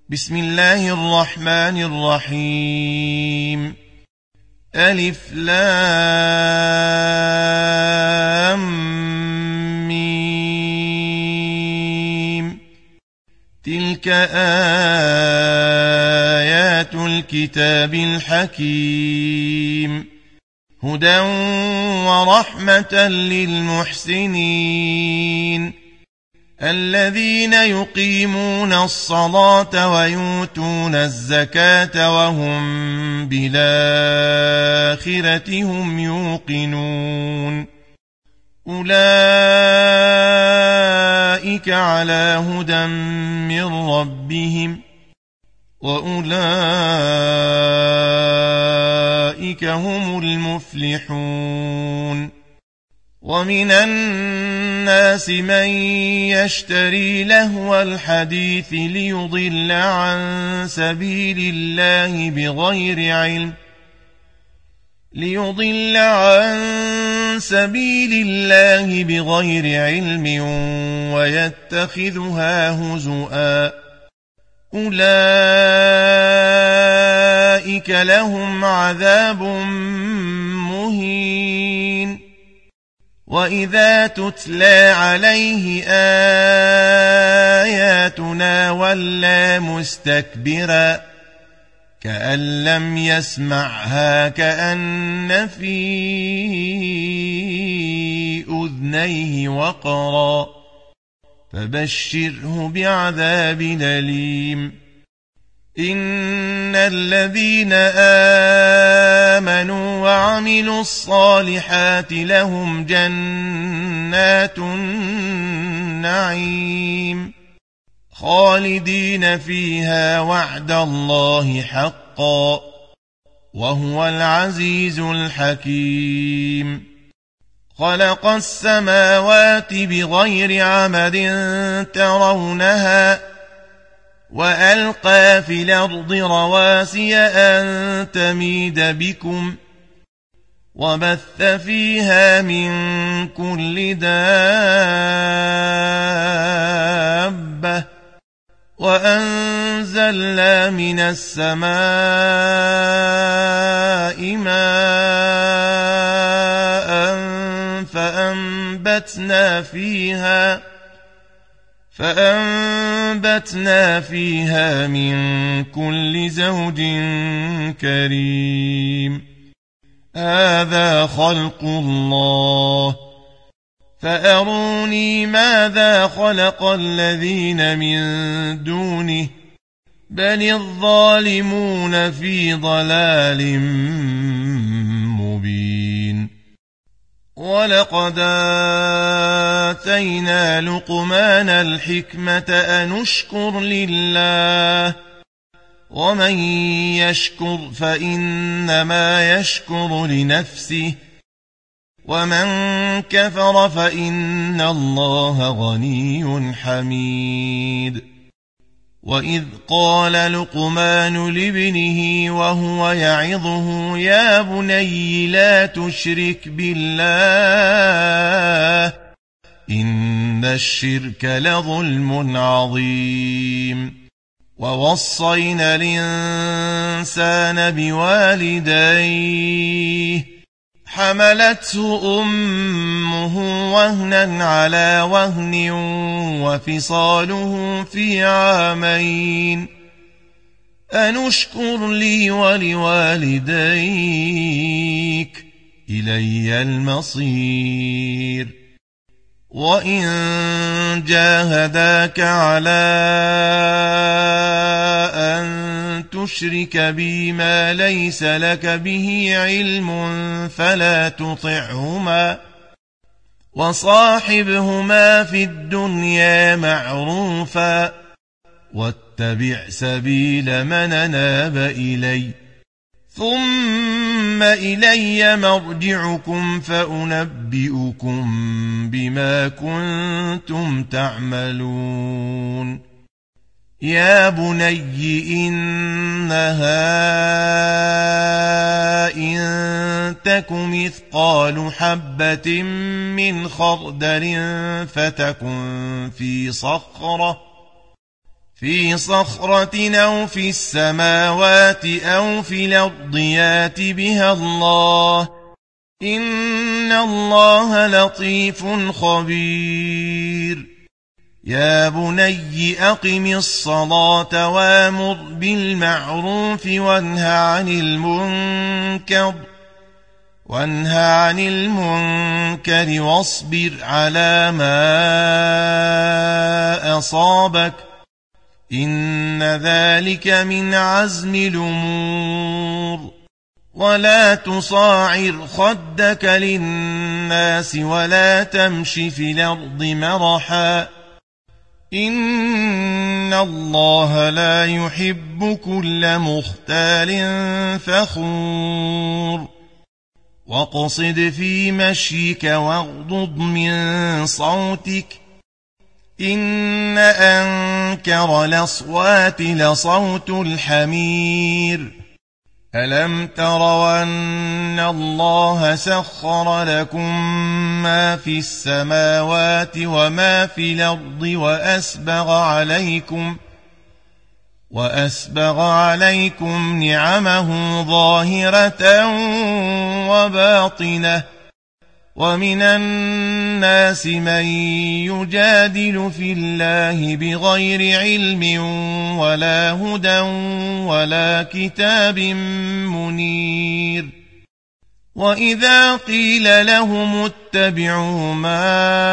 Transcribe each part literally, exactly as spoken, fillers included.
بسم الله الرحمن الرحيم. ألف لام ميم. تلك آيات الكتاب الحكيم، هدى ورحمة للمحسنين الذين يقيمون الصلاة ويؤتون الزكاة وهم بالآخرة هم يوقنون. أولئك على هدى من ربهم وأولئك هم المفلحون. ومن الناس من يشتري لهو الحديث ليضل عن سبيل الله بغير علم ليضل عن سبيل الله بغير علم ويتخذها هزؤا. أولئك لهم عذاب مهين. وإذا تتلى عليه آياتنا ولى مستكبرا كأن لم يسمعها كأن في أذنيه وقرا فبشره بعذاب أليم. إن الذين آمنوا وعملوا الصالحات لهم جنات النعيم خالدين فيها وعد الله حقا وهو العزيز الحكيم. خلق السماوات بغير عمد ترونها وألقى في الأرض رواسي أن تميد بكم وبث فيها من كل دابة وأنزلنا من السماء ماء فأنبتنا فيها فأنبتنا فيها من كل زوج كريم. هذا خلق الله فأروني ماذا خلق الذين من دونه بل الظالمون في ضلال مبين. ولقد آتينا لقمان الحكمة أن اشكر لله ومن يشكر فإنما يشكر لنفسه ومن كفر فإن الله غني حميد. وإذ قال لقمان لابنه وهو يعظه يا بني لا تشرك بالله إن الشرك لظلم عظيم. ووصينا الإنسان بوالديه حملته أمه وهنا على وهن وفصاله في عامين أن اشكر لي ولوالديك إلي المصير. وإن جاهداك على أن تشرك بي ما ليس لك به علم فلا تطعهما وصاحبهما في الدنيا معروفا واتبع سبيل من أناب إلي ثم إلي مرجعكم فأنبئكم بما كنتم تعملون. يا بني إنها إن تك مثقال حبة من خردل فتكن في صخرة في صخرة أو في السماوات أو في الأرض يات بها الله إن الله لطيف خبير يا بني أقم الصلاة وامر بالمعروف وانه عن المنكر وانه عن المنكر واصبر على ما أصابك إن ذلك من عزم الأمور ولا تصاعر خدك للناس ولا تمش في الأرض مرحا إن الله لا يحب كل مختال فخور واقصد في مشيك واغضض من صوتك إن أنكر الأصوات لصوت الحمير ألم تروا أن الله سخر لكم ما في السماوات وما في الأرض وأسبغ عليكم وأسبغ عليكم نعمه ظاهرة وباطنة ومن الناس من يجادل في الله بغير علم ولا هدى ولا كتاب منير وإذا قيل لهم اتبعوا ما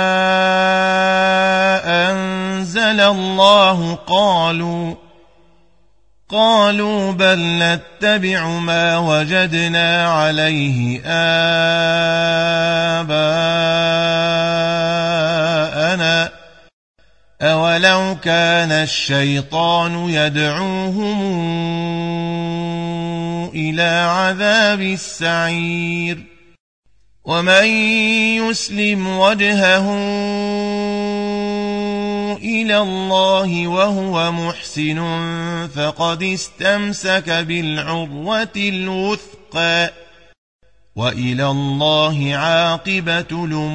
أنزل الله قالوا قالوا بل نتبع ما وجدنا عليه آباءنا أولو كان الشيطان يدعوهم إلى عذاب السعير ومن يسلم وجهه إلى الله وهو محسن فقد استمسك بالعروة الوثقى وإلى الله عاقبة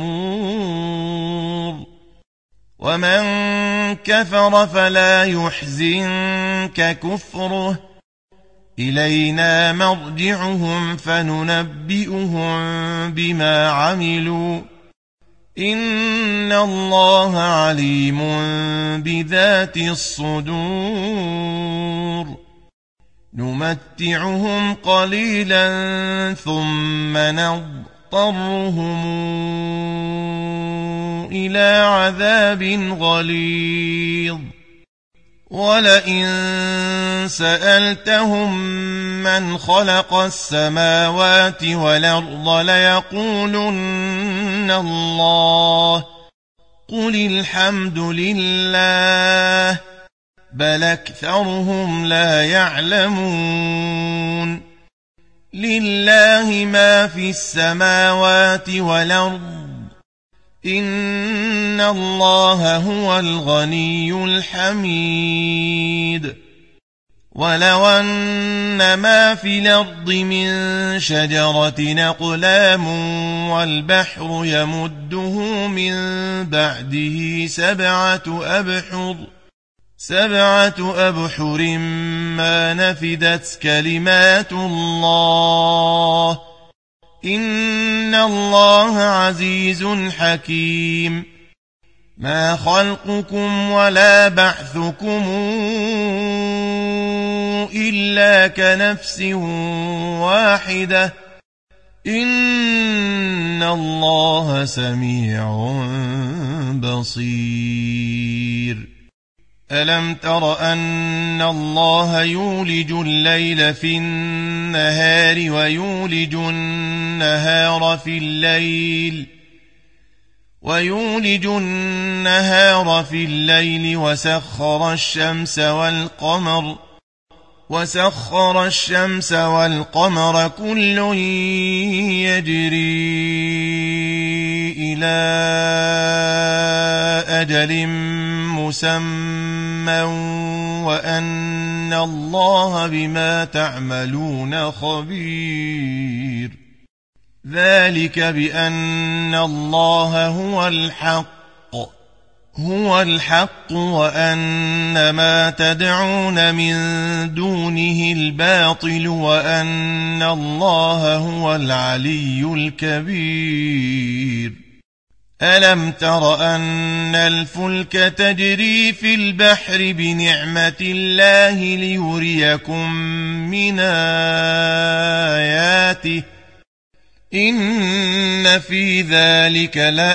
الأمور ومن كفر فلا يحزنك كفره إلينا مرجعهم فننبئهم بما عملوا إن الله عليم بذات الصدور نمتعهم قليلا ثم نضطرهم إلى عذاب غليظ ولئن سألتهم من خلق السماوات والأرض ليقولن الله قل الحمد لله بل أكثرهم لا يعلمون لله ما في السماوات والأرض إن الله هو الغني الحميد ولو أن ما في الأرض من شجرة أقلام والبحر يمده من بعده سبعة أبحر سبعة أبحر ما نفدت كلمات الله إن الله عزيز حكيم ما خلقكم ولا بعثكم إلا كنفس واحدة إن الله سميع بصير ألم تر أن الله يولج الليل في النهار ويولج النهار في الليل ويولج النهار في الليل وسخر الشمس والقمر وسخر الشمس والقمر كل يجري إلى أجل مسمى وأن الله بما تعملون خبير ذلك بأن الله هو الحق هو الحق وأن ما تدعون من دونه الباطل وأن الله هو العلي الكبير ألم تر أن الفلك تجري في البحر بنعمة الله ليريكم من آياته إن في ذلك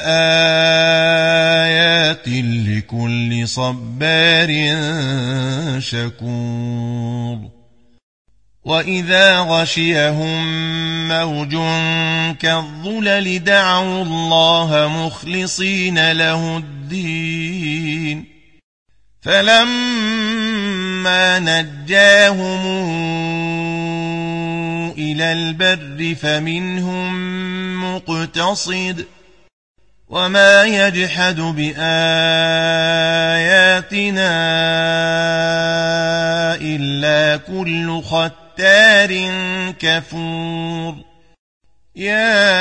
لآيات لكل صبار شكور وإذا غشيهم موج كالظلل دعوا الله مخلصين له الدين فلما نجاهم إلى البر فمنهم مقتصد وما يجحد بآياتنا إلا كل ختار كفور يا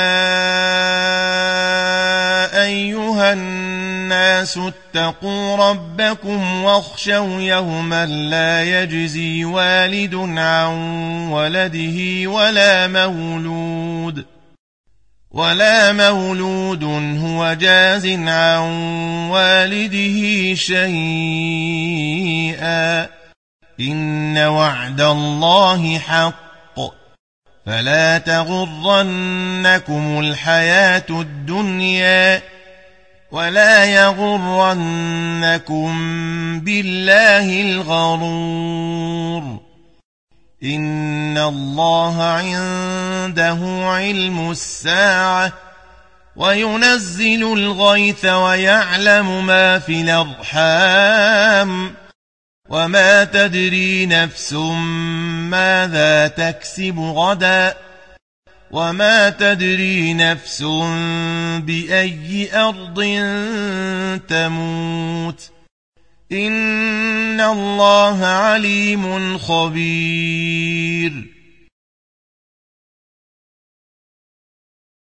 أيها الناس اتقوا ربكم واخشوا يوما لا يجزي والد عن ولده ولا مولود ولا مولود هو جاز عن والده شيئا إن وعد الله حق فلا تغرنكم الحياة الدنيا ولا يغرنكم بالله الغرور إن الله عنده علم الساعة وينزل الغيث ويعلم ما في الأرحام وما تدري نفس ماذا تكسب غدا وما تدري نفس بأي أرض تموت إن الله عليم خبير